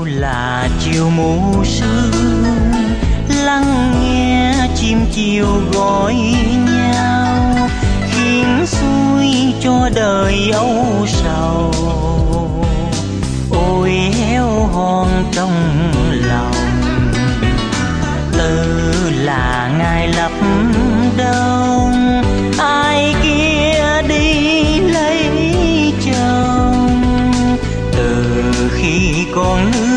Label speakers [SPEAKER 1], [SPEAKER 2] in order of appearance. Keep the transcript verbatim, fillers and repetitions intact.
[SPEAKER 1] là chiều mù sương, lắng nghe chim chiều gọi nhau, khiến xuôi cho đời âu sầu. Ôi héo hon trong lòng, từ là ngày lập đông, ai kia đi lấy chồng. Từ khi còn nước